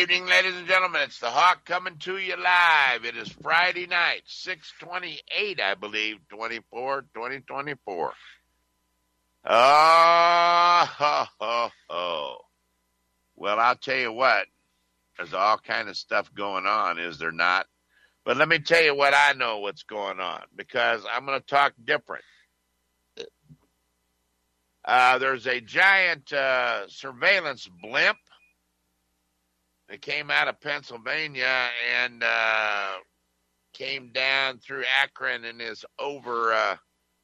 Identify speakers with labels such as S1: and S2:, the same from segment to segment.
S1: evening, ladies and gentlemen. It's the Hawk coming to you live. It is Friday night, 6/28, I believe, 2024. Oh. Well, I'll tell you what. There's all kind of stuff going on, is there not? But let me tell you what I know what's going on, because I'm going to talk different. There's a giant surveillance blimp that came out of Pennsylvania and came down through Akron and is over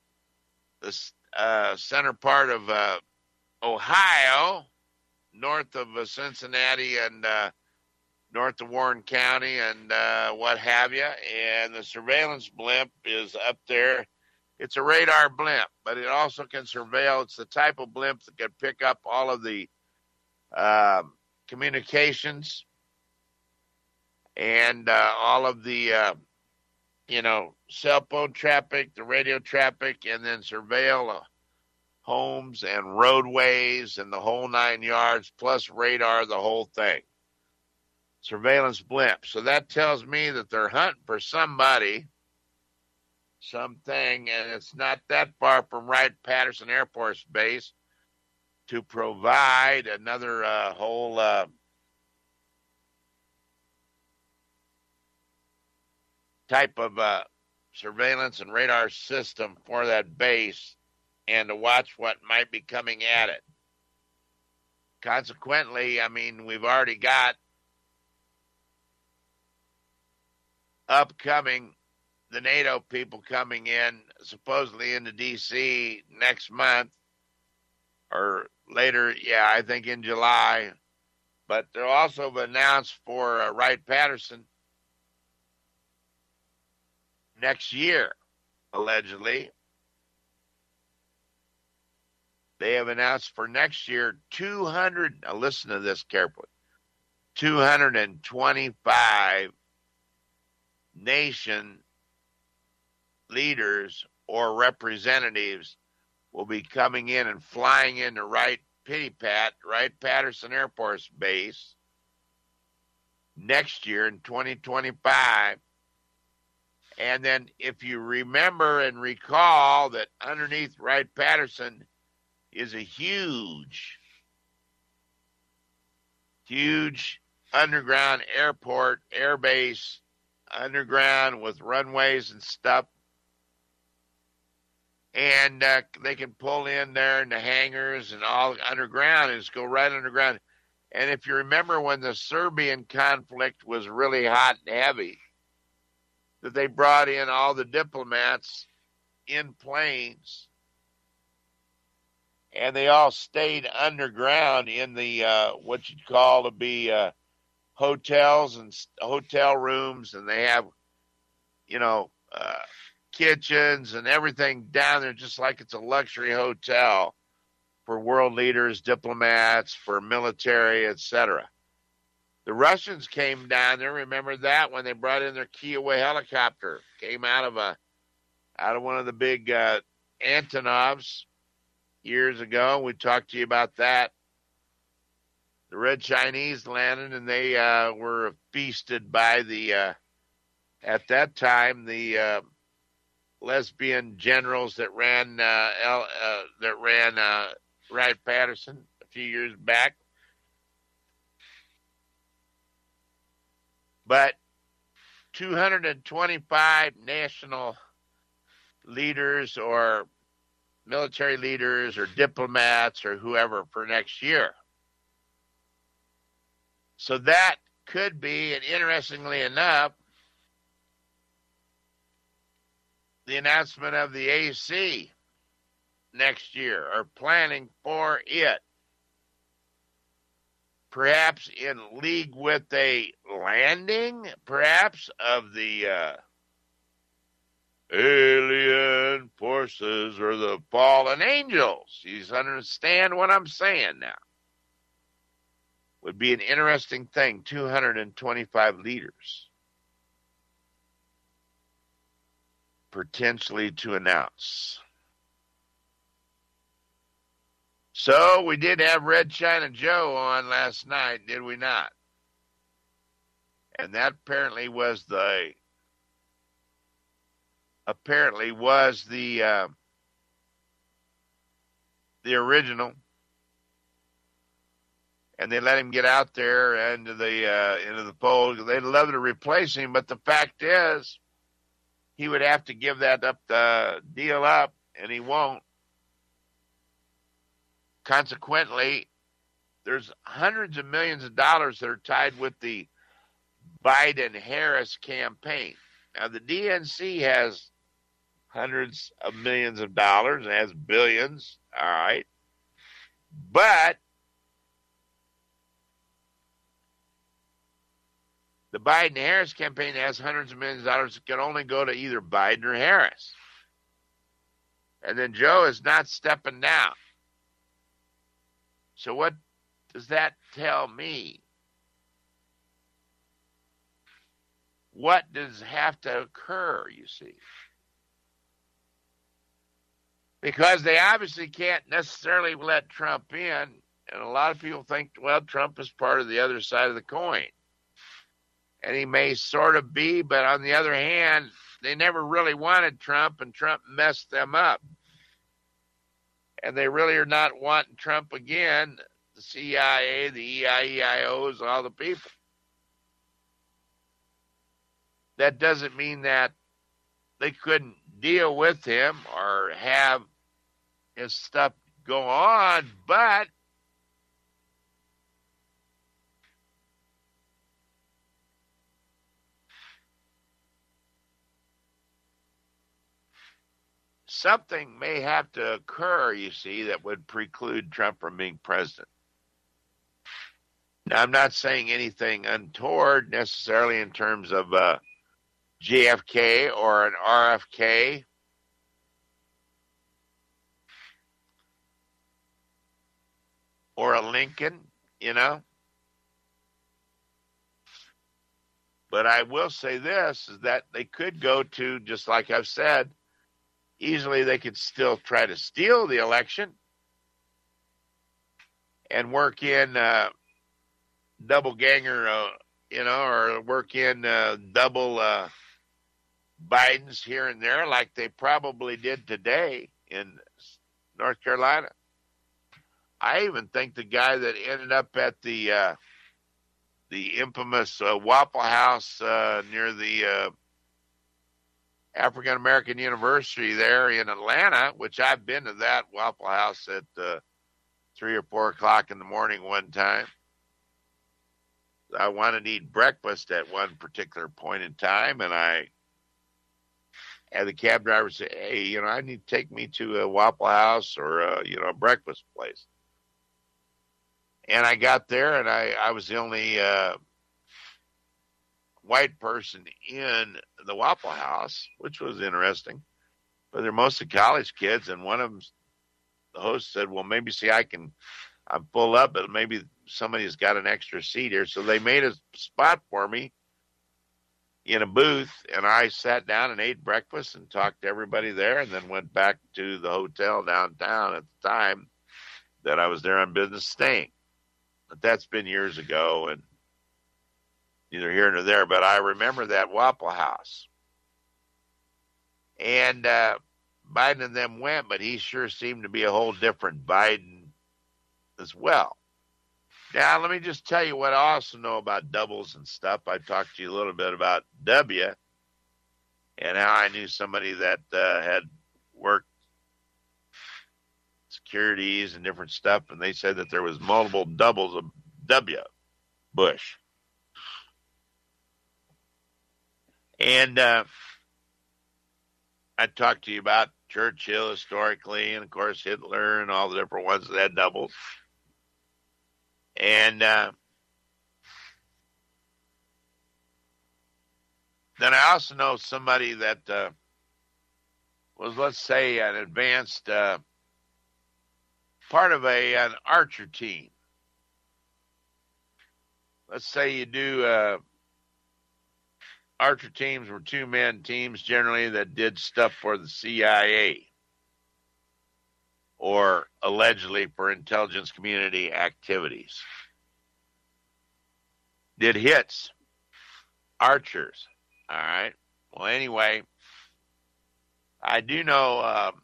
S1: the center part of Ohio, north of Cincinnati and north of Warren County and what have you. And the surveillance blimp is up there. It's a radar blimp, but it also can surveil. It's the type of blimp that can pick up all of the communications and all of the, cell phone traffic, the radio traffic, and then surveil homes and roadways and the whole 9 yards, plus radar, the whole thing. Surveillance blimp. So that tells me that they're hunting for somebody, something, and it's not that far from Wright-Patterson Air Force Base to provide another whole type of surveillance and radar system for that base and to watch what might be coming at it. Consequently, we've already got upcoming the NATO people coming in, supposedly into D.C. next month or later, I think in July. But they're also announced for Wright-Patterson next year, allegedly. They have announced for next year 200, now listen to this carefully, 225 nation leaders or representatives will be coming in and flying into Wright-Patterson Air Force Base next year in 2025. And then if you remember and recall that underneath Wright-Patterson is a huge underground airport, air base, underground with runways and stuff. And they can pull in there in the hangars and all underground and just go right underground. And if you remember when the Serbian conflict was really hot and heavy, that they brought in all the diplomats in planes and they all stayed underground in the what you'd call to be hotels and hotel rooms, and they have kitchens and everything down there, just like it's a luxury hotel for world leaders, diplomats, for military, etc. The Russians came down there. Remember that when they brought in their Kiowa helicopter, came out of one of the big Antonovs years ago. We talked to you about that. The Red Chinese landed, and they were feasted by the at that time the lesbian generals that ran Wright-Patterson a few years back. But 225 national leaders or military leaders or diplomats or whoever for next year. So that could be, and interestingly enough, the announcement of the AC next year, or planning for it. Perhaps in league with a landing, perhaps, of the alien forces or the fallen angels. You understand what I'm saying now? Would be an interesting thing, 225 leaders potentially to announce. So we did have Red China Joe on last night, did we not? And that apparently was the original. And they let him get out there into the poll. They'd love to replace him, but the fact is, he would have to give that deal up, and he won't. Consequently, there's hundreds of millions of dollars that are tied with the Biden-Harris campaign. Now, the DNC has hundreds of millions of dollars and has billions, all right? But the Biden-Harris campaign has hundreds of millions of dollars that can only go to either Biden or Harris. And then Joe is not stepping down. So what does that tell me? What does have to occur, you see? Because they obviously can't necessarily let Trump in, and a lot of people think, well, Trump is part of the other side of the coin. And he may sort of be, but on the other hand, they never really wanted Trump, and Trump messed them up. And they really are not wanting Trump again, the CIA, the EIEIOs, all the people. That doesn't mean that they couldn't deal with him or have his stuff go on, but something may have to occur, you see, that would preclude Trump from being president. Now, I'm not saying anything untoward necessarily in terms of JFK or an RFK. Or a Lincoln, you know. But I will say this, is that they could go to, just like I've said, easily they could still try to steal the election and work in double ganger, or work in double Bidens here and there, like they probably did today in North Carolina. I even think the guy that ended up at the infamous Waffle House near the African American University there in Atlanta, which I've been to that Waffle House at 3 or 4 o'clock in the morning one time. I wanted to eat breakfast at one particular point in time, and I had the cab driver say, hey, I need to take me to a Waffle House or a breakfast place. And I got there, and I was the only white person in the Waffle House, which was interesting. But they're mostly college kids, and one of them, the host said, well, maybe I'm full up, but maybe somebody's got an extra seat here. So they made a spot for me in a booth, and I sat down and ate breakfast and talked to everybody there, and then went back to the hotel downtown at the time that I was there on business staying. But that's been years ago, and neither here nor there. But I remember that Waffle House. And Biden and them went, but he sure seemed to be a whole different Biden as well. Now, let me just tell you what I also know about doubles and stuff. I talked to you a little bit about W and how I knew somebody that had worked securities and different stuff, and they said that there was multiple doubles of W. Bush. And I talked to you about Churchill historically, and of course Hitler and all the different ones that had doubles. And then I also know somebody that was, let's say, an advanced part of an archer team. Let's say you do archer teams were 2-man teams generally that did stuff for the CIA or allegedly for intelligence community activities. Did hits. archers. All right. Well, anyway, I do know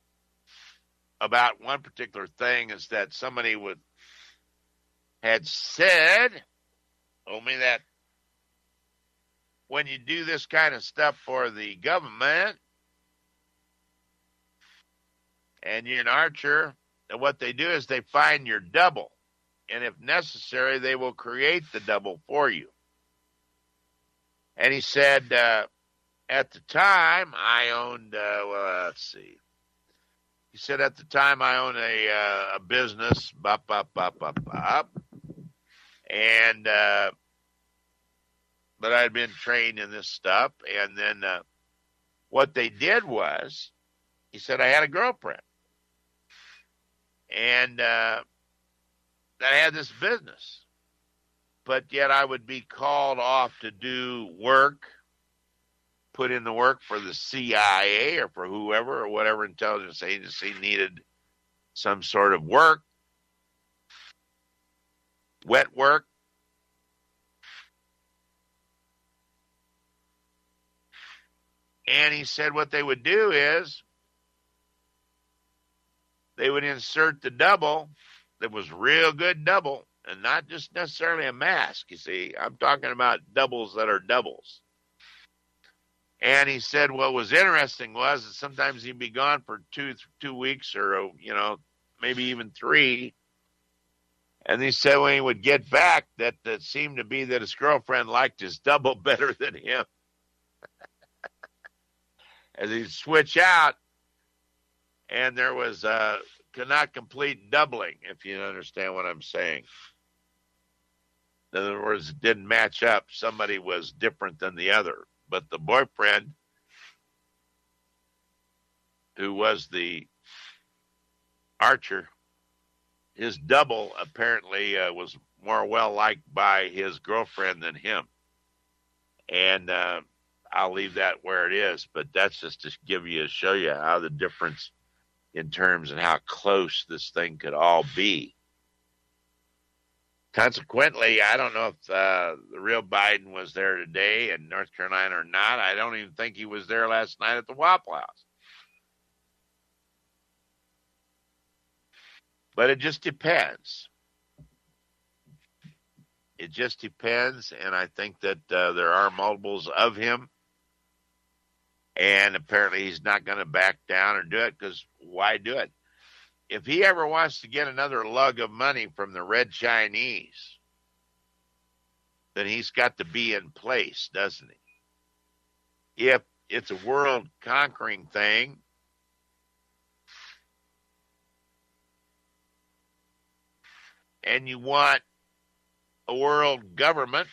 S1: about one particular thing is that somebody had said, told me that when you do this kind of stuff for the government and you're an archer, that what they do is they find your double. And if necessary, they will create the double for you. And he said, at the time I owned, let's see. He said, at the time I owned a business, and, but I'd been trained in this stuff. And then what they did was, he said, I had a girlfriend. And I had this business. But yet I would be called off to do work, put in the work for the CIA or for whoever or whatever intelligence agency needed some sort of work, wet work. And he said what they would do is they would insert the double that was real good double, and not just necessarily a mask, you see. I'm talking about doubles that are doubles. And he said what was interesting was that sometimes he'd be gone for two weeks or, maybe even 3. And he said when he would get back, that it seemed to be that his girlfriend liked his double better than him. As he'd switch out, and there was could not complete doubling, if you understand what I'm saying. In other words, it didn't match up. Somebody was different than the other. But the boyfriend, who was the archer, his double apparently was more well-liked by his girlfriend than him. And I'll leave that where it is, but that's just to show you how the difference in terms and how close this thing could all be. Consequently, I don't know if the real Biden was there today in North Carolina or not. I don't even think he was there last night at the Waffle House. But it just depends. It just depends, and I think that there are multiples of him. And apparently he's not going to back down or do it, because why do it? If he ever wants to get another lug of money from the Red Chinese, then he's got to be in place, doesn't he? If it's a world-conquering thing, and you want a world government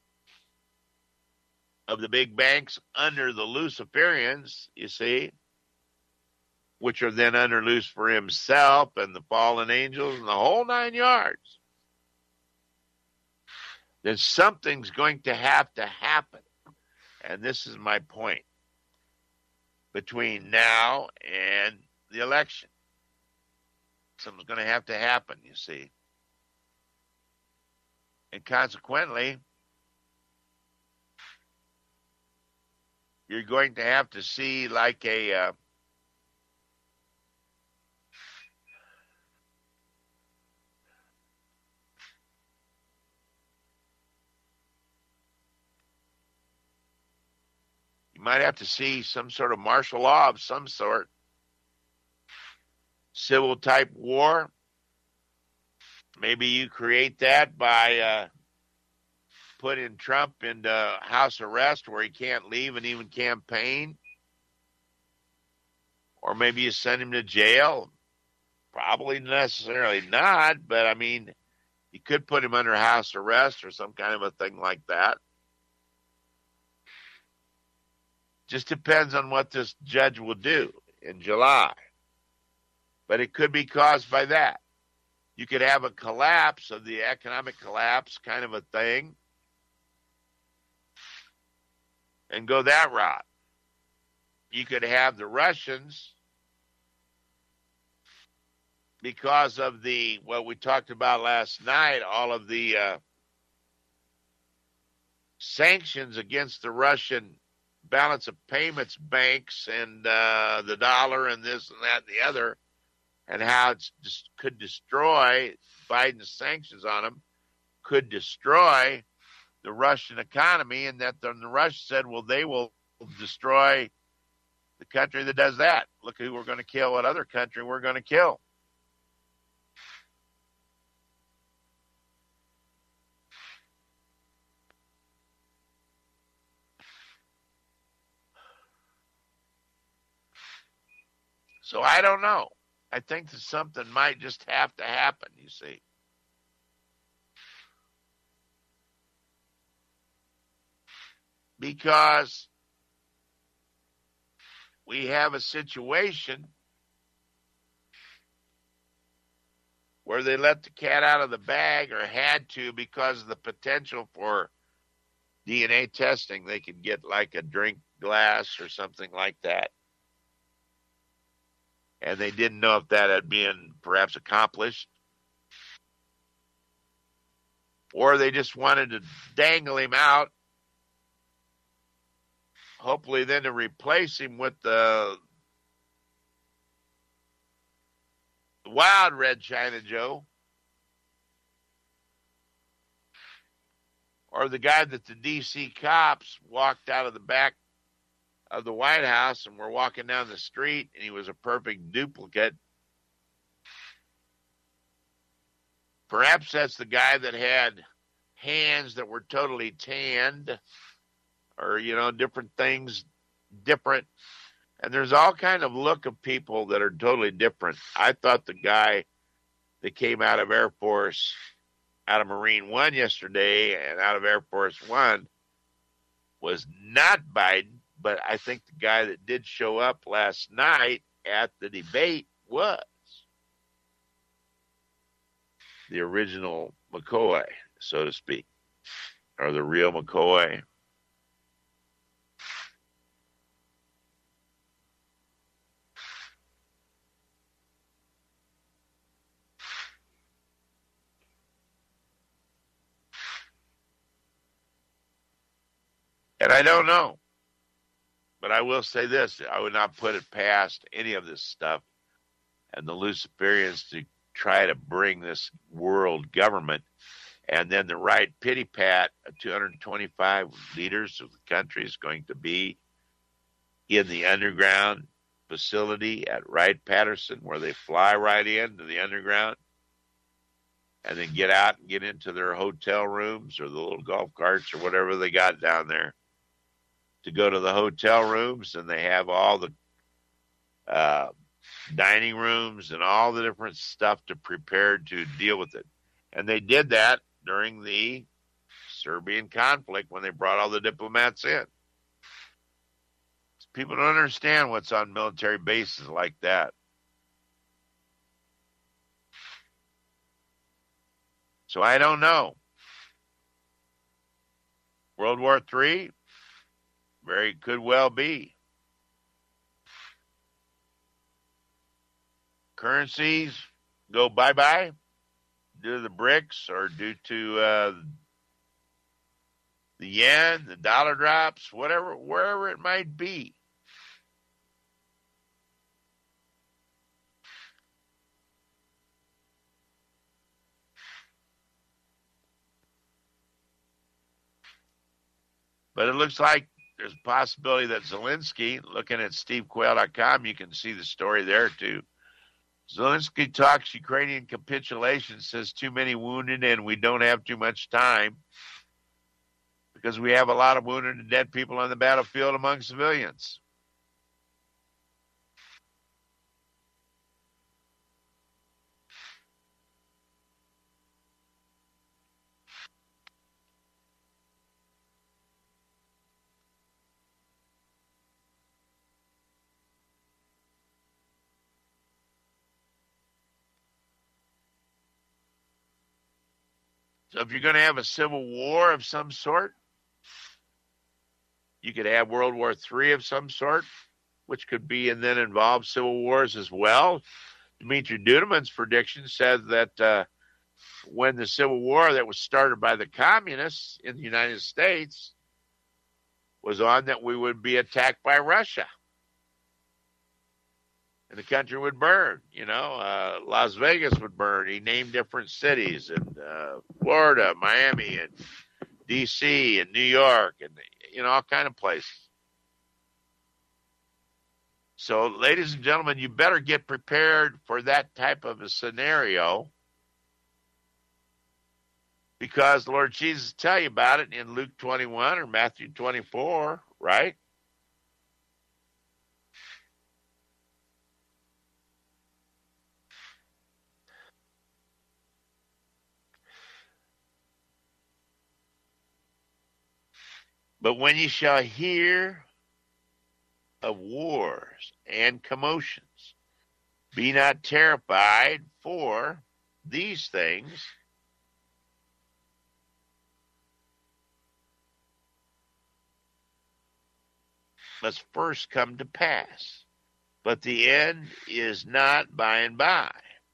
S1: of the big banks under the Luciferians, you see, which are then under Lucifer himself and the fallen angels and the whole 9 yards, then something's going to happen. And this is my point. Between now and the election, something's going to happen, you see. And consequently, you're going to have to see like a you might have to see some sort of martial law of some sort, civil type war. Maybe you create that by putting Trump into house arrest where he can't leave and even campaign. Or maybe you send him to jail. Probably necessarily not, but I mean, you could put him under house arrest or some kind of a thing like that. Just depends on what this judge will do in July. But it could be caused by that. You could have a collapse of the economic collapse kind of a thing and go that route. You could have the Russians, because of what we talked about last night, all of the sanctions against the Russian balance of payments banks and the dollar and this and that and the other, and how it could destroy Biden's sanctions on them, could destroy the Russian economy, and that the Russians said, well, they will destroy the country that does that. Look who we're going to kill, what other country we're going to kill. So I don't know. I think that something might just have to happen, you see. Because we have a situation where they let the cat out of the bag, or had to, because of the potential for DNA testing. They could get like a drink glass or something like that. And they didn't know if that had been perhaps accomplished. Or they just wanted to dangle him out, hopefully then to replace him with the wild red China Joe, or the guy that the D.C. cops walked out of the back of the White House and were walking down the street, and he was a perfect duplicate. Perhaps that's the guy that had hands that were totally tanned, or, you know, different things, different. And there's all kind of look of people that are totally different. I thought the guy that came out of Air Force, out of Marine One yesterday and out of Air Force One was not Biden, but I think the guy that did show up last night at the debate was the original McCoy, so to speak, or the real McCoy. And I don't know, but I will say this: I would not put it past any of this stuff and the Luciferians to try to bring this world government, and then the right pity pat of 225 leaders of the country is going to be in the underground facility at Wright-Patterson, where they fly right into the underground and then get out and get into their hotel rooms or the little golf carts or whatever they got down there to go to the hotel rooms, and they have all the dining rooms and all the different stuff to prepare to deal with it. And they did that during the Serbian conflict when they brought all the diplomats in. People don't understand what's on military bases like that. So I don't know. World War III? Very could well be. Currencies go bye-bye due to the BRICS or due to the yen, the dollar drops, whatever, wherever it might be. But it looks like there's a possibility that Zelensky, looking at stevequail.com, you can see the story there too. Zelensky talks Ukrainian capitulation, says too many wounded and we don't have too much time because we have a lot of wounded and dead people on the battlefield among civilians. So if you're going to have a civil war of some sort, you could have World War III of some sort, which could be and then involve civil wars as well. Dmitry Duduman's prediction says that when the Civil War that was started by the communists in the United States was on that we would be attacked by Russia. And the country would burn, Las Vegas would burn. He named different cities in Florida, Miami, and D.C., and New York, and, all kind of places. So, ladies and gentlemen, you better get prepared for that type of a scenario, because the Lord Jesus tell you about it in Luke 21 or Matthew 24, right? But when ye shall hear of wars and commotions, be not terrified, for these things must first come to pass, but the end is not by and by.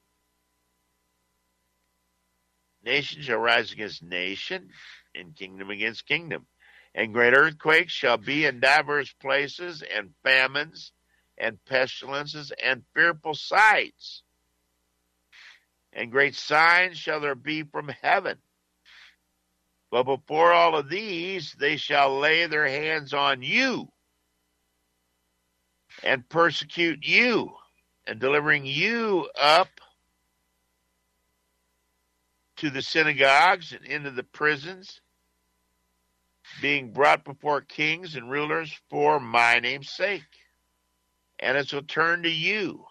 S1: Nation shall rise against nation, and kingdom against kingdom. And great earthquakes shall be in divers places, and famines, and pestilences, and fearful sights. And great signs shall there be from heaven. But before all of these, they shall lay their hands on you, and persecute you, and delivering you up to the synagogues and into the prisons, being brought before kings and rulers for my name's sake. And it will turn to you.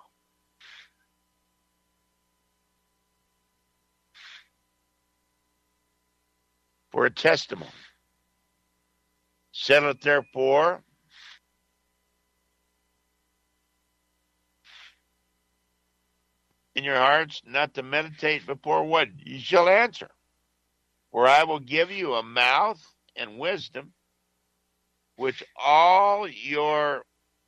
S1: For a testimony. Settle it therefore in your hearts, not to meditate before what ye shall answer. For I will give you a mouth and wisdom, which all your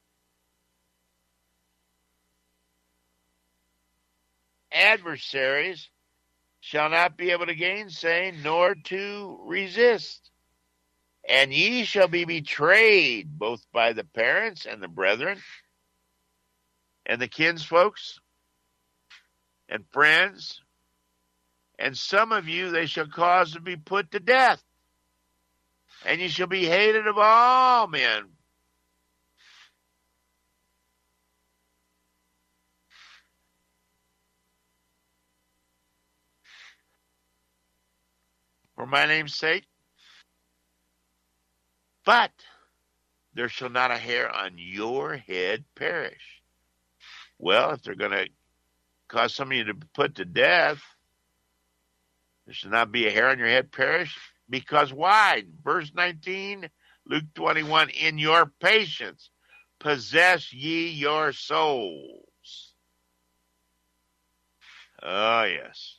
S1: adversaries shall not be able to gainsay, nor to resist. And ye shall be betrayed, both by the parents and the brethren, and the kinsfolks, and friends, and some of you they shall cause to be put to death, and ye shall be hated of all men. For my name's sake, but there shall not a hair on your head perish. Well, if they're going to cause some of you to be put to death, there shall not be a hair on your head perish. Because why? Verse 19, Luke 21, in your patience possess ye your souls. Oh, yes.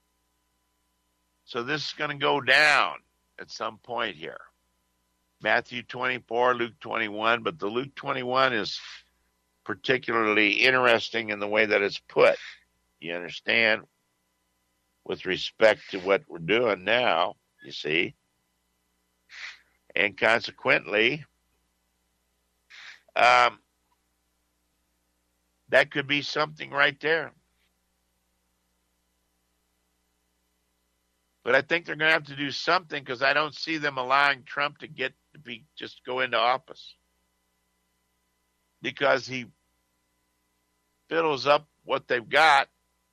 S1: So this is going to go down at some point here. Matthew 24, Luke 21, but the Luke 21 is particularly interesting in the way that it's put. You understand? With respect to what we're doing now, you see? And consequently, that could be something right there. But I think they're going to have to do something, because I don't see them allowing Trump to just go into office, because he fiddles up what they've got.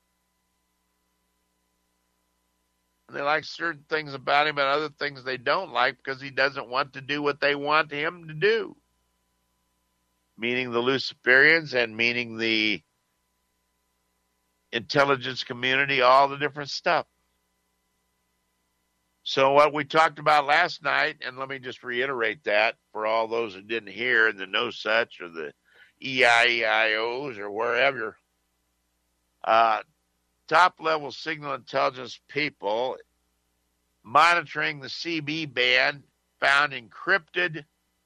S1: And they like certain things about him and other things they don't like, because he doesn't want to do what they want him to do. Meaning the Luciferians, and meaning the intelligence community, all the different stuff. So what we talked about last night, and let me just reiterate that for all those who didn't hear, the No Such or the EIEIOs or wherever, top-level signal intelligence people monitoring the CB band found encrypted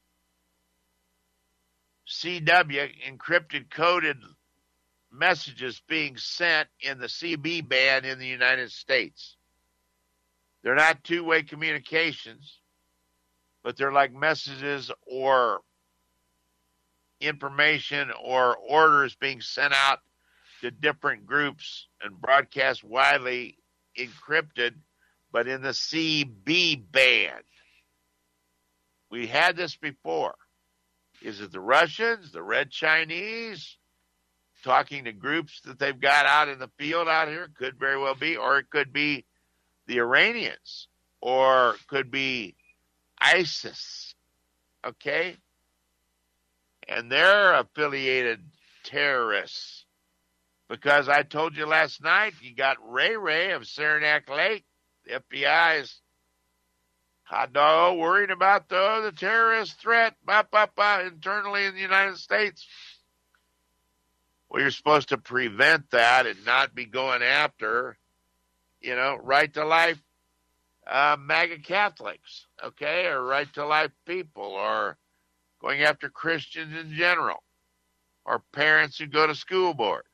S1: CW, encrypted coded messages being sent in the CB band in the United States. They're not two-way communications. but they're like messages or information or orders being sent out to different groups and broadcast widely encrypted, but in the CB band. We had this before. Is it the Russians, the Red Chinese, talking to groups that they've got out in the field out here? Could very well be. Or it could be the Iranians. Or could be ISIS. Okay? And they're affiliated terrorists. Because I told you last night, you got Ray Ray of Saranac Lake. The FBI is hot dog worried about the terrorist threat internally in the United States. Well, you're supposed to prevent that and not be going after, right to life MAGA Catholics, okay, or right to life people, or going after Christians in general, or parents who go to school boards.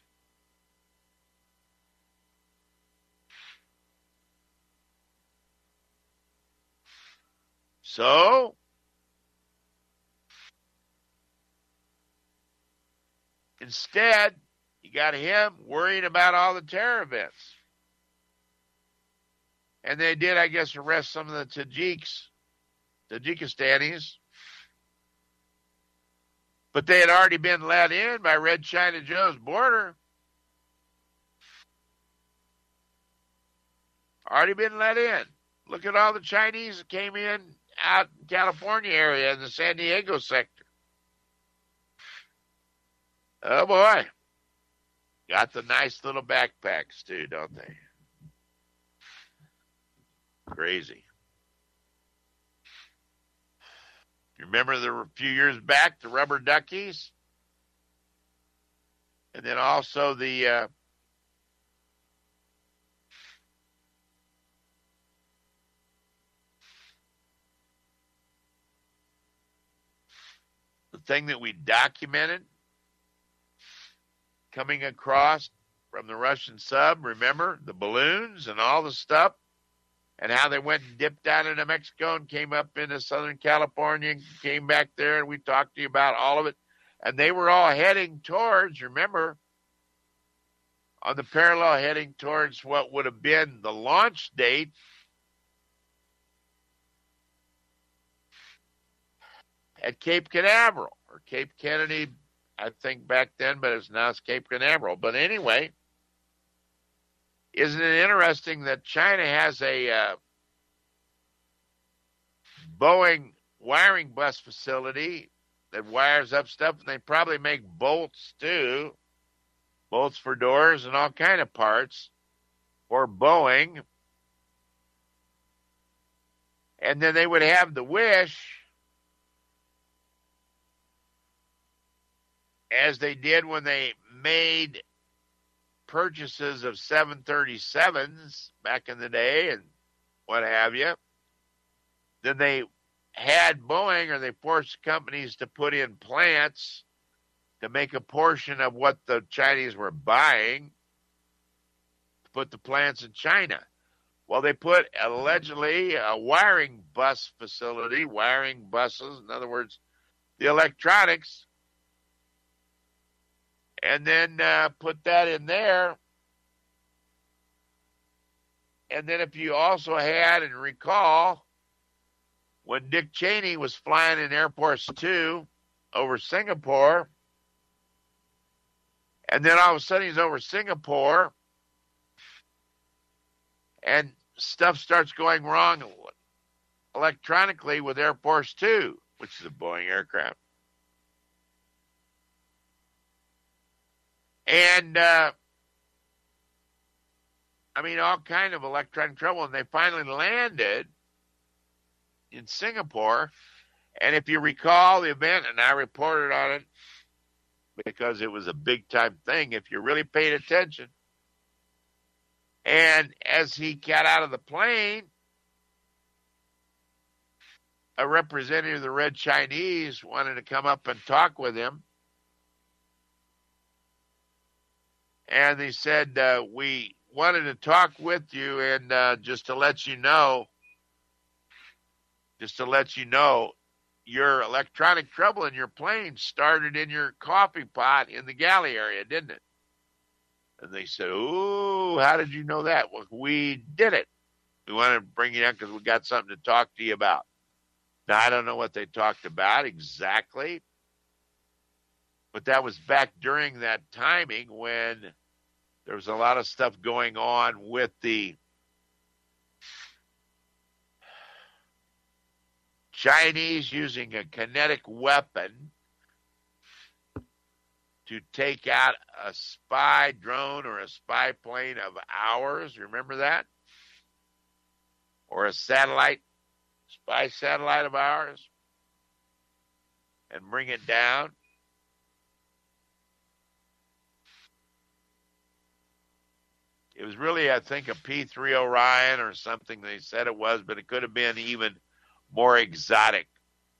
S1: So, instead, you got him worrying about all the terror events. And they did, I guess, arrest some of the Tajikistanis. But they had already been let in by Red China Joe's border. Already been let in. Look at all the Chinese that came in out in California area in the San Diego sector. Oh boy. Got the nice little backpacks too, don't they? Crazy. You remember a few years back, the rubber duckies? And then also the thing that we documented coming across from the Russian sub, remember? The balloons and all the stuff, and how they went and dipped down into Mexico and came up into Southern California and came back there, and we talked to you about all of it. And they were all heading towards, remember, on the parallel heading towards what would have been the launch date at Cape Canaveral, or Cape Kennedy, I think back then, but now it's Cape Canaveral. But anyway, isn't it interesting that China has a Boeing wiring bus facility that wires up stuff, and they probably make bolts too, bolts for doors and all kind of parts for Boeing. And then they would have the wish, as they did when they made purchases of 737s back in the day and what have you. Then they had Boeing, or they forced companies to put in plants to make a portion of what the Chinese were buying, to put the plants in China. Well, they put allegedly a wiring bus facility, wiring buses, in other words, the electronics, and then put that in there. And then if you also had, and recall, when Dick Cheney was flying in Air Force 2 over Singapore, and then all of a sudden he's over Singapore, and stuff starts going wrong electronically with Air Force 2, which is a Boeing aircraft. And, all kind of electronic trouble. And they finally landed in Singapore. And if you recall the event, and I reported on it because it was a big-time thing, if you really paid attention. And as he got out of the plane, a representative of the Red Chinese wanted to come up and talk with him. And they said, we wanted to talk with you, and just to let you know Just to let you know, your electronic trouble in your plane started in your coffee pot in the galley area, didn't it? And they said, "Ooh, how did you know that?" Well, we did it. We wanted to bring you in because we got something to talk to you about. Now, I don't know what they talked about exactly, but that was back during that timing when there was a lot of stuff going on with the Chinese using a kinetic weapon to take out a spy drone or a spy plane of ours. Remember that? Or a satellite, spy satellite of ours, and bring it down. It was really, I think, a P-3 Orion or something they said it was, but it could have been even more exotic.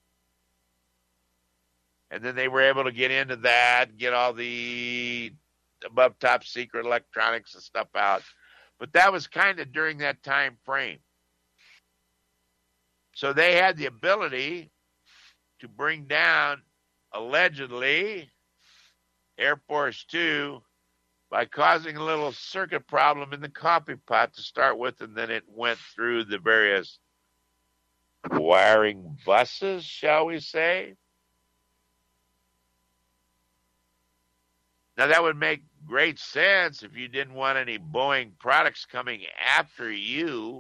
S1: And then they were able to get into that, get all the above top secret electronics and stuff out. But that was kind of during that time frame. So they had the ability to bring down, allegedly, Air Force Two by causing a little circuit problem in the coffee pot to start with, and then it went through the various wiring buses, shall we say. Now, that would make great sense if you didn't want any Boeing products coming after you,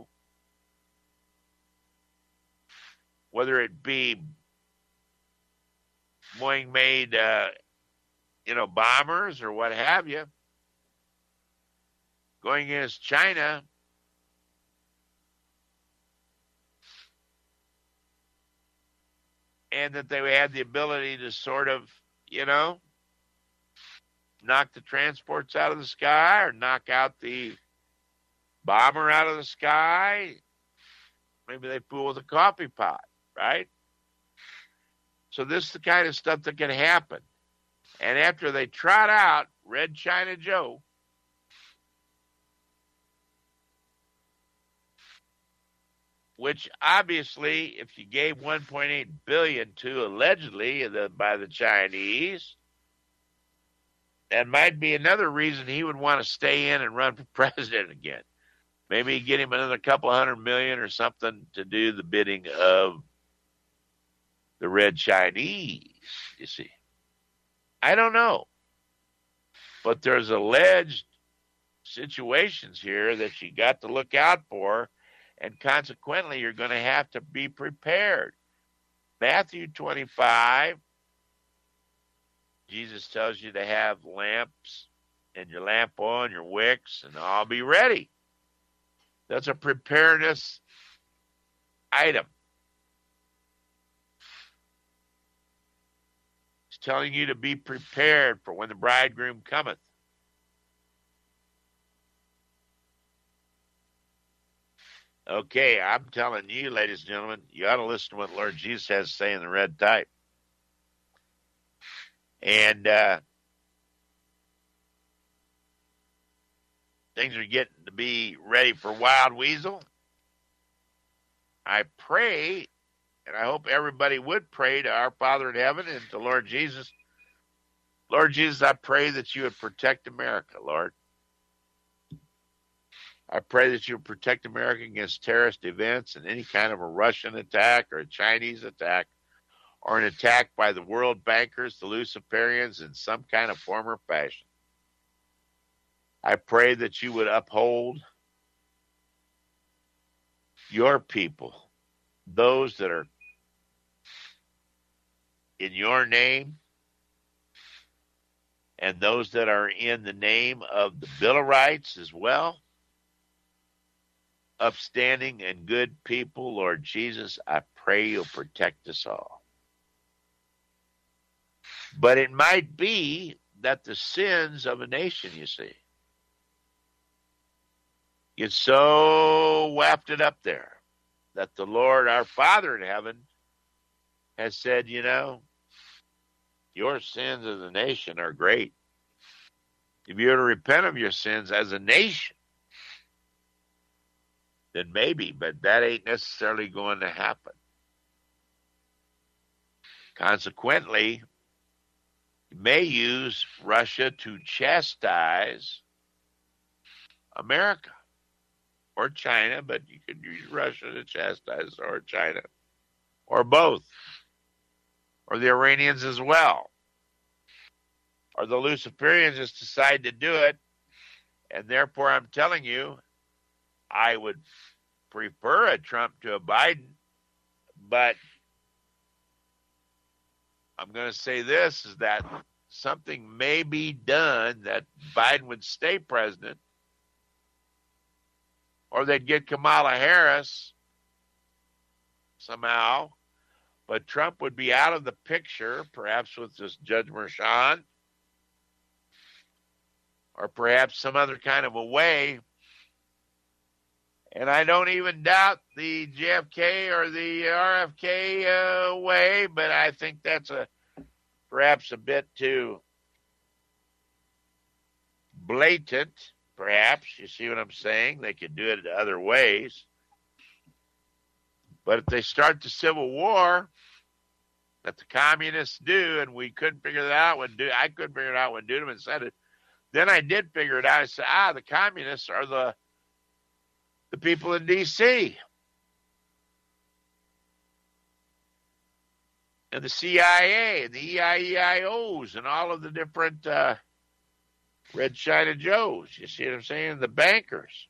S1: whether it be Boeing-made, bombers or what have you, going against China. And that they had the ability to sort of, knock the transports out of the sky or knock out the bomber out of the sky. Maybe they fool with a coffee pot, right? So this is the kind of stuff that can happen. And after they trot out Red China Joe, which obviously, if you gave $1.8 billion to allegedly by the Chinese, that might be another reason he would want to stay in and run for president again. Maybe get him another couple $100 million or something to do the bidding of the Red Chinese, you see. I don't know. But there's alleged situations here that you got to look out for, and consequently, you're going to have to be prepared. Matthew 25, Jesus tells you to have lamps and your lamp oil and your wicks, and all be ready. That's a preparedness item. He's telling you to be prepared for when the bridegroom cometh. Okay, I'm telling you, ladies and gentlemen, you ought to listen to what Lord Jesus has to say in the red type. And things are getting to be ready for Wild Weasel. I pray, and I hope everybody would pray to our Father in heaven and to Lord Jesus. Lord Jesus, I pray that you would protect America, Lord. I pray that you would protect America against terrorist events and any kind of a Russian attack or a Chinese attack or an attack by the world bankers, the Luciferians, in some kind of form or fashion. I pray that you would uphold your people, those that are in your name and those that are in the name of the Bill of Rights as well. Upstanding and good people, Lord Jesus, I pray you'll protect us all. But it might be that the sins of a nation, you see, get so wafted up there that the Lord, our Father in heaven, has said, your sins as a nation are great. If you were to repent of your sins as a nation, then maybe, but that ain't necessarily going to happen. Consequently, you may use Russia to chastise America or China, but you could use Russia to chastise or China or both, or the Iranians as well, or the Luciferians just decide to do it. And therefore, I'm telling you, I would prefer a Trump to a Biden, but I'm going to say this, is that something may be done that Biden would stay president, or they'd get Kamala Harris somehow, but Trump would be out of the picture, perhaps with this Judge Merchan, or perhaps some other kind of a way. And I don't even doubt the JFK or the RFK way, but I think that's perhaps a bit too blatant, perhaps. You see what I'm saying? They could do it other ways. But if they start the Civil War that the communists do, and we couldn't figure that out I couldn't figure it out when Dudeman said it. Then I did figure it out. I said, the communists are the people in D.C. and the CIA and the EIEIOs and all of the different Red China Joes. You see what I'm saying? The bankers.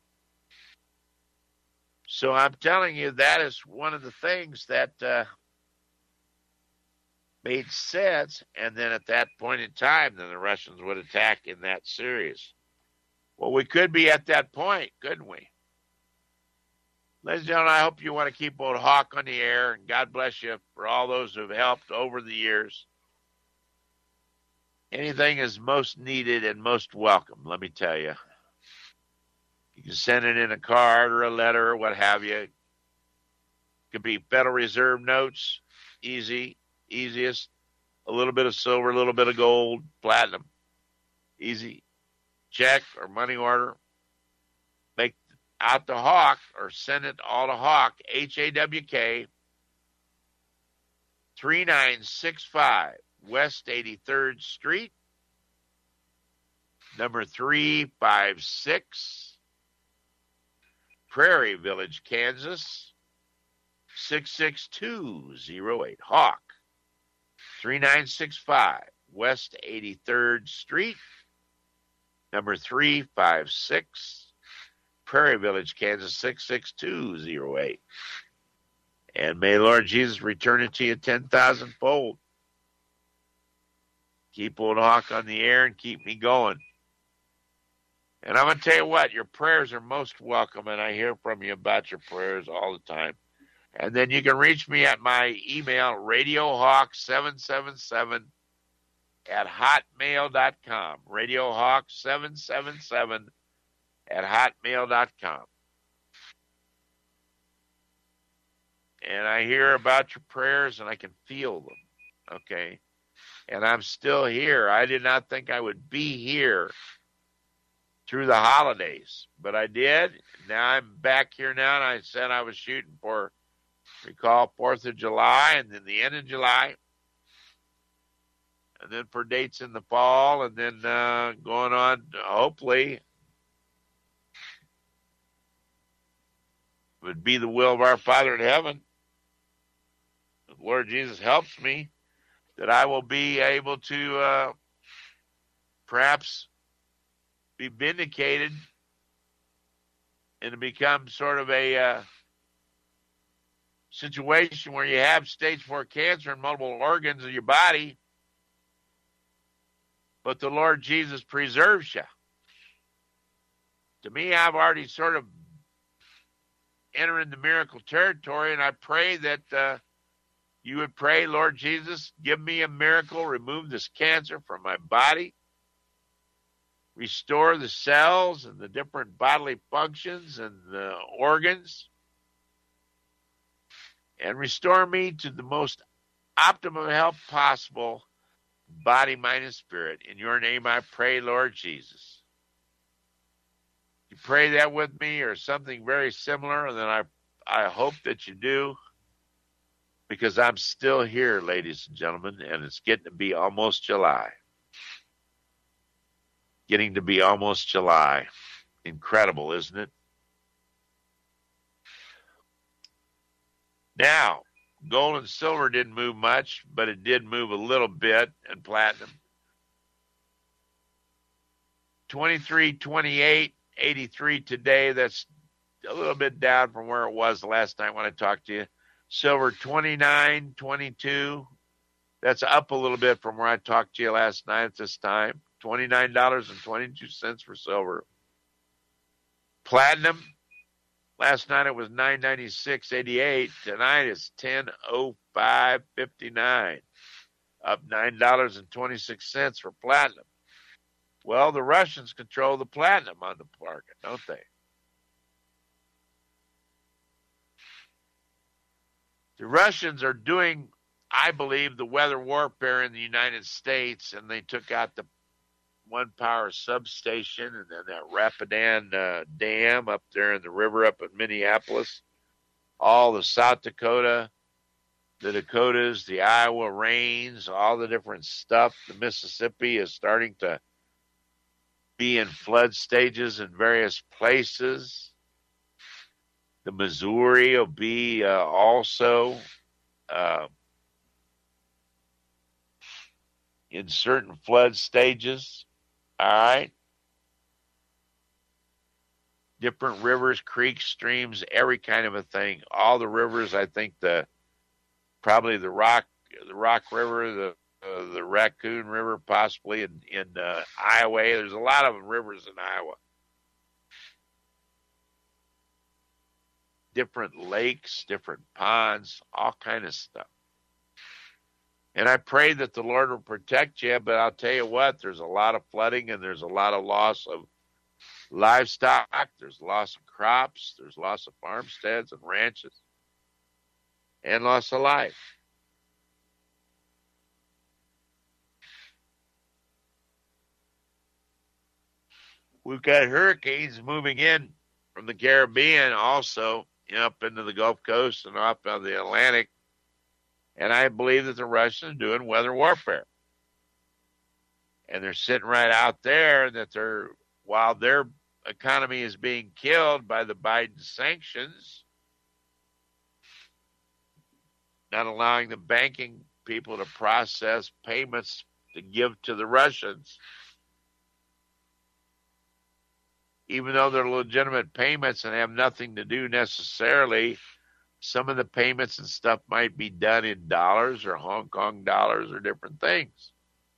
S1: So I'm telling you, that is one of the things that made sense. And then at that point in time, then the Russians would attack in that series. Well, we could be at that point, couldn't we? Ladies and gentlemen, I hope you want to keep old Hawk on the air, and God bless you for all those who have helped over the years. Anything is most needed and most welcome, let me tell you. You can send it in a card or a letter or what have you. It could be Federal Reserve notes, easiest. A little bit of silver, a little bit of gold, platinum, easy. Check or money order. Make out to Hawk or send it all to Hawk, HAWK, 3965 West 83rd Street, number 356, Prairie Village, Kansas, 66208. Hawk, 3965 West 83rd Street, number 356, Prairie Village, Kansas, 66208. And may Lord Jesus return it to you 10,000-fold. Keep old Hawk on the air and keep me going. And I'm going to tell you what, your prayers are most welcome, and I hear from you about your prayers all the time. And then you can reach me at my email, radiohawk777 at hotmail.com. Radiohawk777 at hotmail.com. And I hear about your prayers and I can feel them. Okay. And I'm still here. I did not think I would be here through the holidays, but I did. Now I'm back here now, and I said I was shooting for, recall, 4th of July and then the end of July, and then for dates in the fall, and then going on, hopefully, would be the will of our Father in heaven. The Lord Jesus helps me, that I will be able to perhaps be vindicated and to become sort of a situation where you have stage 4 cancer in multiple organs of your body, but the Lord Jesus preserves you. To me, I've already sort of entered into miracle territory, and I pray that you would pray, Lord Jesus, give me a miracle, remove this cancer from my body, restore the cells and the different bodily functions and the organs, and restore me to the most optimum health possible, body, mind, and spirit. In your name I pray, Lord Jesus. You pray that with me or something very similar, and then I hope that you do. because I'm still here, ladies and gentlemen, and it's getting to be almost July. Getting to be almost July. Incredible, isn't it? Now, gold and silver didn't move much, but it did move a little bit, and platinum. 23.28.83 today. That's a little bit down from where it was the last time when I talked to you. Silver 29.22. That's up a little bit from where I talked to you last night at this time. $29.22 for silver. Platinum, last night it was $996.88. Tonight it's $10.05.59. Up $9.26 for platinum. Well, the Russians control the platinum on the market, don't they? The Russians are doing, I believe, the weather warfare in the United States, and they took out the One Power substation and then that Rapidan Dam up there in the river up in Minneapolis. All the South Dakota, the Dakotas, the Iowa rains, all the different stuff. The Mississippi is starting to be in flood stages in various places. The Missouri will be also in certain flood stages. All right. Different rivers, creeks, streams, every kind of a thing. All the rivers, I think probably the Rock River, the Raccoon River, possibly in Iowa. There's a lot of rivers in Iowa. Different lakes, different ponds, all kind of stuff. And I pray that the Lord will protect you, but I'll tell you what, there's a lot of flooding and there's a lot of loss of livestock, there's loss of crops, there's loss of farmsteads and ranches, and loss of life. We've got hurricanes moving in from the Caribbean also, up into the Gulf Coast and up on the Atlantic. And I believe that the Russians are doing weather warfare. And they're sitting right out there that while their economy is being killed by the Biden sanctions, not allowing the banking people to process payments to give to the Russians, even though they're legitimate payments and have nothing to do necessarily. Some of the payments and stuff might be done in dollars or Hong Kong dollars or different things.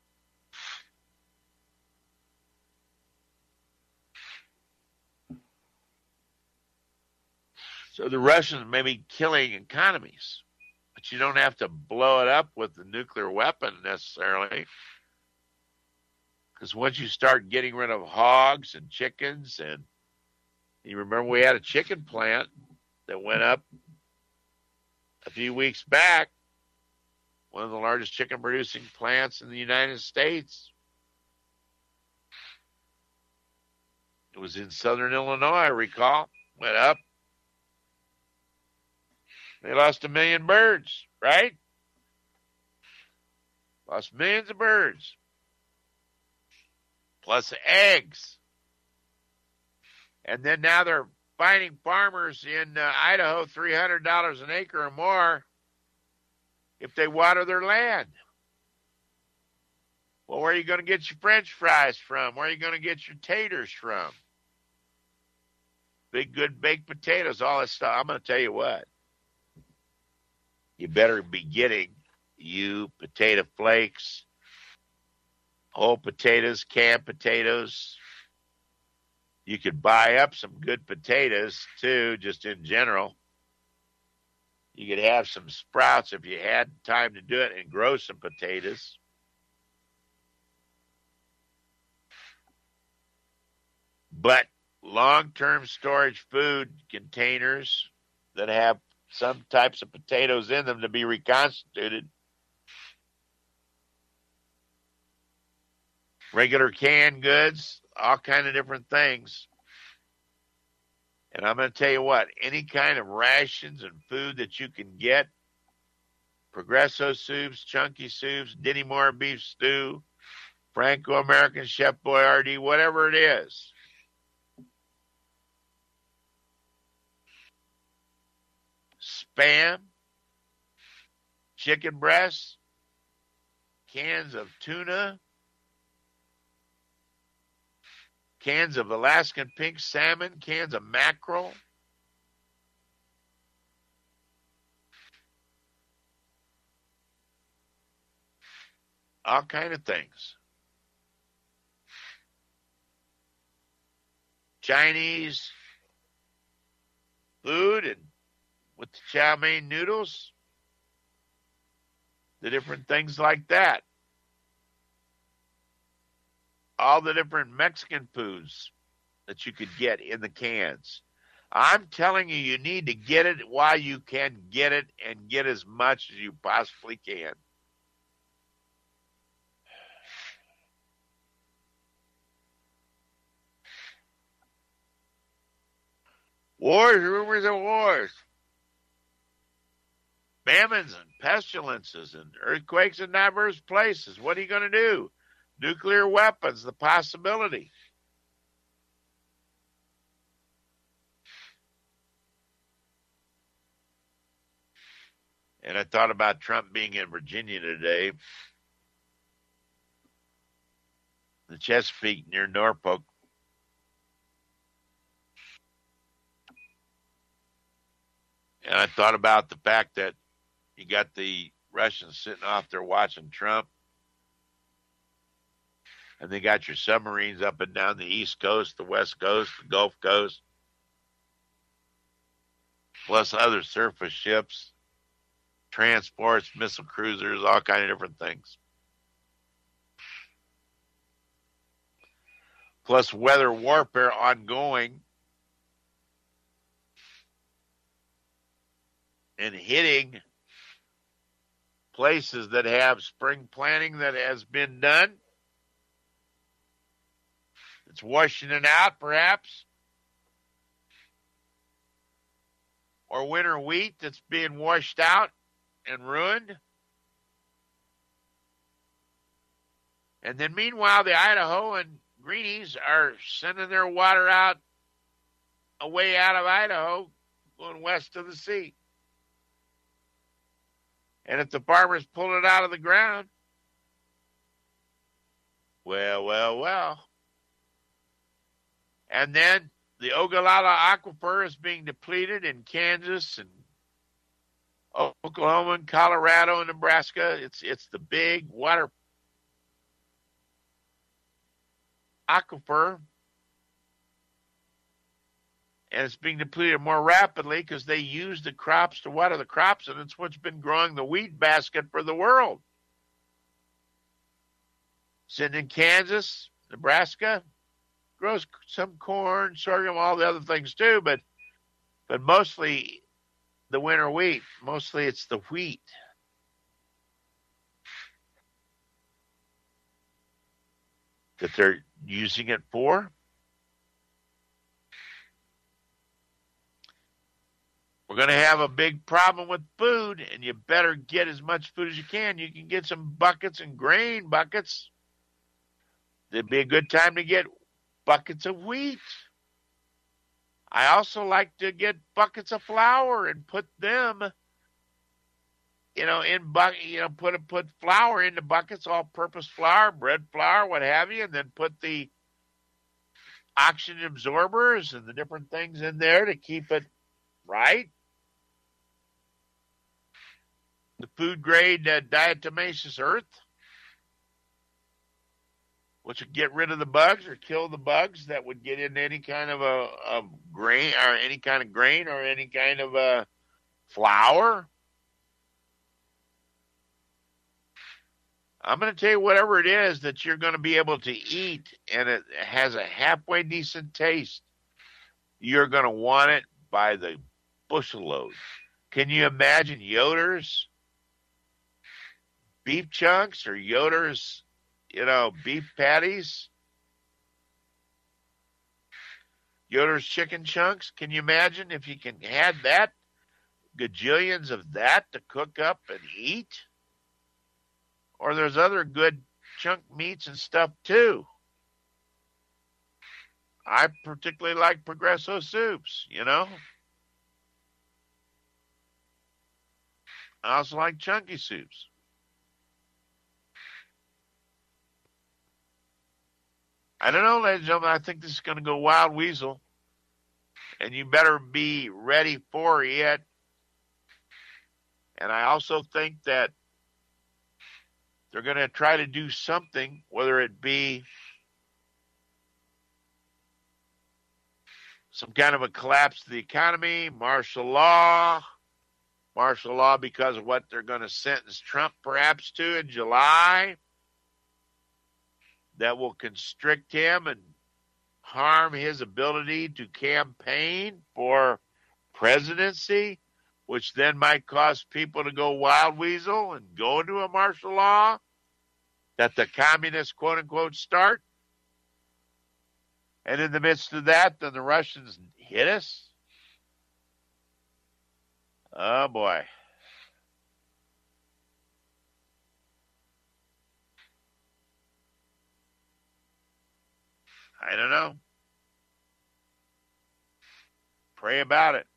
S1: So the Russians may be killing economies, but you don't have to blow it up with the nuclear weapon necessarily. Because once you start getting rid of hogs and chickens, and you remember we had a chicken plant that went up a few weeks back, one of the largest chicken producing plants in the United States. It was in southern Illinois, I recall. Went up. They lost 1 million birds, right? Lost millions of birds. Plus eggs. And then now they're finding farmers in Idaho $300 an acre or more if they water their land. Well, where are you going to get your French fries from? Where are you going to get your taters from? Big, good baked potatoes, all that stuff. I'm going to tell you what. You better be getting you potato flakes, whole potatoes, canned potatoes. You could buy up some good potatoes, too, just in general. You could have some sprouts if you had time to do it and grow some potatoes. But long-term storage food containers that have some types of potatoes in them to be reconstituted. Regular canned goods, all kind of different things. And I'm going to tell you what, any kind of rations and food that you can get Progresso soups, chunky soups, Denny Moore beef stew, Franco-American Chef Boyardee, whatever it is. Spam, chicken breasts, cans of tuna, cans of Alaskan pink salmon, cans of mackerel. All kind of things. Chinese food and with the chow mein noodles, the different things like that. All the different Mexican foods that you could get in the cans. I'm telling you, you need to get it while you can get it and get as much as you possibly can. Wars, rumors of wars. Famines and pestilences and earthquakes in diverse places. What are you going to do? Nuclear weapons, the possibility. And I thought about Trump being in Virginia today, the Chesapeake near Norfolk. And I thought about the fact that you got the Russians sitting off there watching Trump. And they got your submarines up and down the East Coast, the West Coast, the Gulf Coast, plus other surface ships, transports, missile cruisers, all kind of different things. Plus weather warfare ongoing and hitting places that have spring planting that has been done. It's washing it out, perhaps. Or winter wheat that's being washed out and ruined. And then meanwhile, the Idaho and Greenies are sending their water out, away out of Idaho, going west of the sea. And if the farmers pull it out of the ground, well. And then the Ogallala Aquifer is being depleted in Kansas and Oklahoma and Colorado and Nebraska. It's the big water aquifer. And it's being depleted more rapidly because they use the crops to water the crops, and it's what's been growing the wheat basket for the world. Sitting in Kansas, Nebraska, grows some corn, sorghum, all the other things too, but mostly the winter wheat. Mostly it's the wheat. That they're using it for. We're going to have a big problem with food, and you better get as much food as you can. You can get some buckets and grain buckets. It'd be a good time to get buckets of wheat. I also like to get buckets of flour and put them, put flour into buckets, all-purpose flour, bread flour, what have you, and then put the oxygen absorbers and the different things in there to keep it right. The food-grade diatomaceous earth, which would get rid of the bugs or kill the bugs that would get into any kind of a grain or any kind of grain or any kind of a flour. I'm going to tell you whatever it is that you're going to be able to eat and it has a halfway decent taste, you're going to want it by the bushel load. Can you imagine Yoder's beef chunks or Yoder's, beef patties? Yoder's chicken chunks? Can you imagine if you can have that gajillions of that to cook up and eat? Or there's other good chunk meats and stuff too. I particularly like Progresso soups, you know. I also like chunky soups. I don't know, ladies and gentlemen. I think this is going to go wild weasel. And you better be ready for it. And I also think that they're going to try to do something, whether it be some kind of a collapse of the economy, martial law because of what they're going to sentence Trump perhaps to in July, that will constrict him and harm his ability to campaign for presidency, which then might cause people to go wild weasel and go into a martial law that the communists, quote unquote, start. And in the midst of that, then the Russians hit us. Oh, boy. I don't know. Pray about it.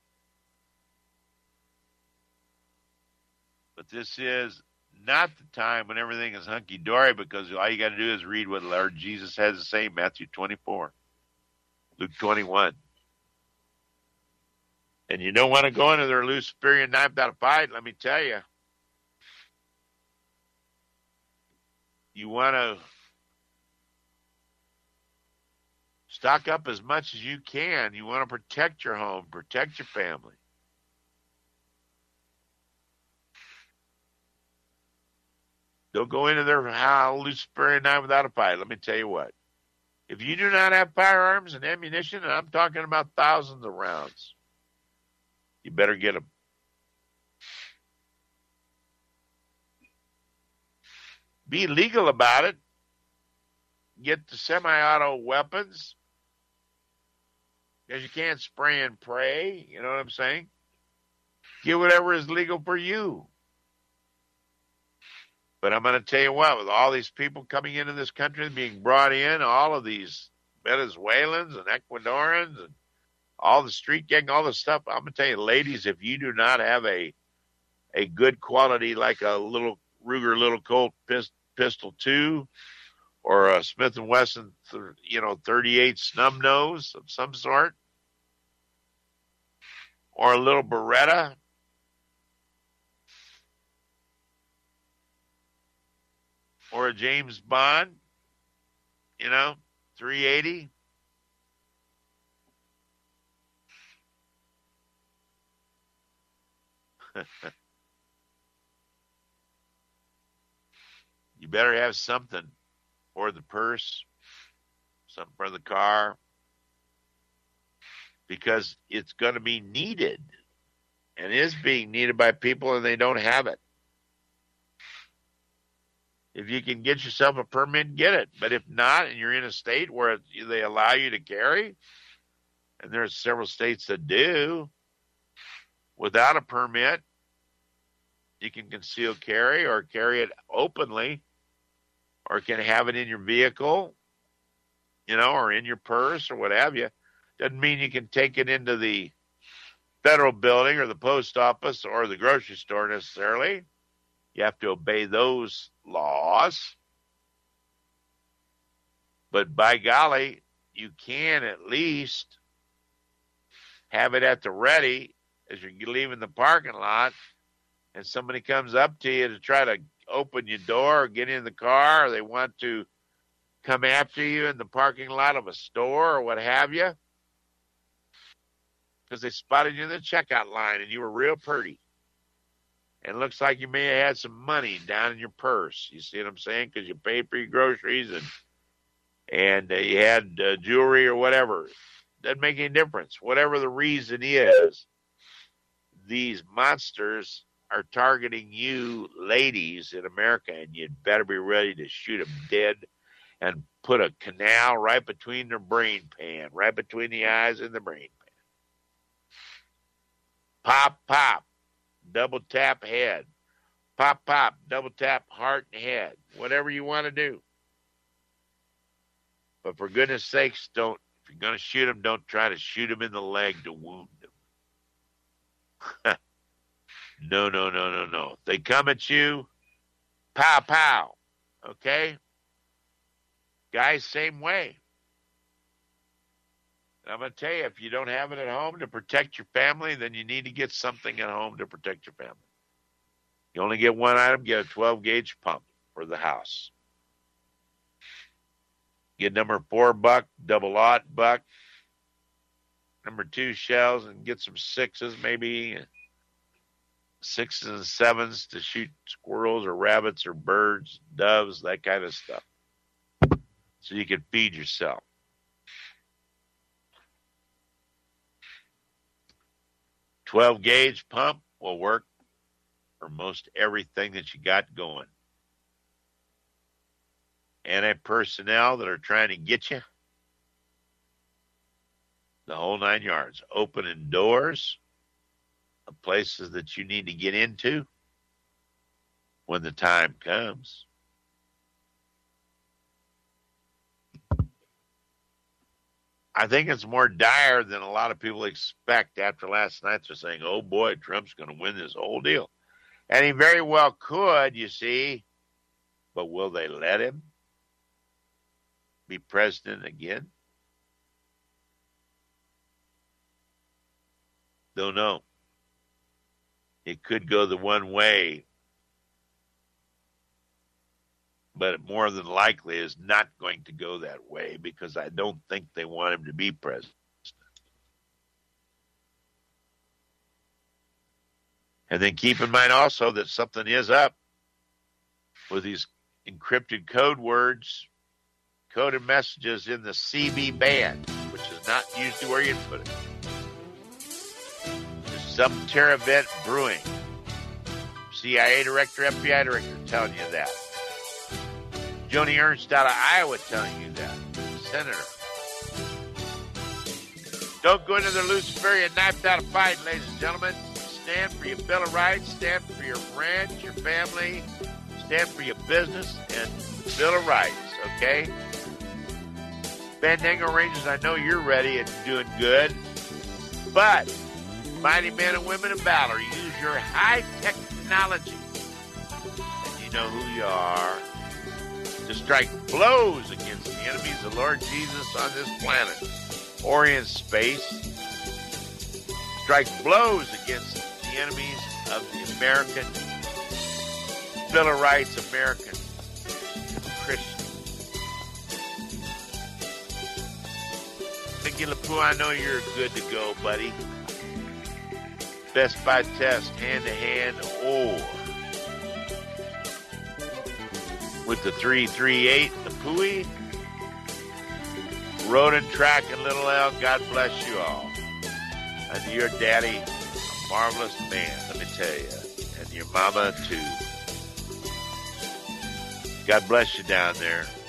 S1: But this is not the time when everything is hunky-dory, because all you got to do is read what Lord Jesus has to say in Matthew 24, Luke 21. And you don't want to go into their Luciferian knife without a fight, let me tell you. You want to stock up as much as you can. You want to protect your home, protect your family. Don't go into their Luciferian knife without a fight. Let me tell you what. If you do not have firearms and ammunition, and I'm talking about thousands of rounds, you better get them. Be legal about it. Get the semi-auto weapons, because you can't spray and pray. You know what I'm saying? Get whatever is legal for you. But I'm going to tell you what, with all these people coming into this country, being brought in, all of these Venezuelans and Ecuadorians and all the street gang, all this stuff, I'm going to tell you, ladies, if you do not have a good quality, like a little Ruger Little Colt Pistol 2 or a Smith & Wesson, 38 snub nose of some sort, or a little Beretta, or a James Bond, 380. You better have something for the purse, something for the car, because it's going to be needed, and is being needed by people, and they don't have it. If you can get yourself a permit, get it. But if not, and you're in a state where they allow you to carry, and there's several states that do, without a permit, you can conceal carry or carry it openly, or can have it in your vehicle, or in your purse or what have you. Doesn't mean you can take it into the federal building or the post office or the grocery store necessarily. You have to obey those laws. But by golly, you can at least have it at the ready as you're leaving the parking lot, and somebody comes up to you to try to open your door or get in the car, or they want to come after you in the parking lot of a store or what have you, because they spotted you in the checkout line and you were real pretty. And it looks like you may have had some money down in your purse. You see what I'm saying? Because you paid for your groceries and you had jewelry or whatever. Doesn't make any difference. Whatever the reason is, these monsters are targeting you ladies in America, and you'd better be ready to shoot them dead and put a canal right between their brain pan, right between the eyes and the brain pan. Pop, pop, double tap head. Pop, pop, double tap heart and head. Whatever you want to do. But for goodness sakes, if you're going to shoot them, don't try to shoot them in the leg to wound them. No. If they come at you, pow, pow. Okay? Guys, same way. And I'm going to tell you, if you don't have it at home to protect your family, then you need to get something at home to protect your family. You only get one item, get a 12-gauge pump for the house. Get number 4 buck, double-aught buck, number 2 shells, and get some 6s, maybe 6s and 7s to shoot squirrels or rabbits or birds, doves, that kind of stuff. So you can feed yourself. "12-gauge pump will work for most everything that you got going. Anti-personnel that are trying to get you, the whole 9 yards. Opening doors of places that you need to get into when the time comes. I think it's more dire than a lot of people expect after last night. They're saying, oh boy, Trump's going to win this whole deal. And he very well could, you see, but will they let him be president again? Don't know. It could go the one way, but more than likely is not going to go that way because I don't think they want him to be president. And then keep in mind also that something is up with these encrypted code words, coded messages in the CB band, which is not usually where you'd put it. There's some terror event brewing. CIA director, FBI director telling you that. Joni Ernst out of Iowa telling you that. Senator. Don't go into the Luciferian knifed out a fight, ladies and gentlemen. Stand for your Bill of Rights. Stand for your ranch, your family. Stand for your business and Bill of Rights, okay? Fandango Rangers, I know you're ready and doing good. But, mighty men and women of valor, use your high technology. And you know who you are. To strike blows against the enemies of Lord Jesus on this planet or in space. Strike blows against the enemies of the American Bill of Rights, American Christians. Mickey LaPoo, I know you're good to go, buddy. Best by test, hand-to-hand, or with the 338, the Pooey, Road and Track and Little L, God bless you all. And your daddy, a marvelous man, let me tell you. And your mama, too. God bless you down there.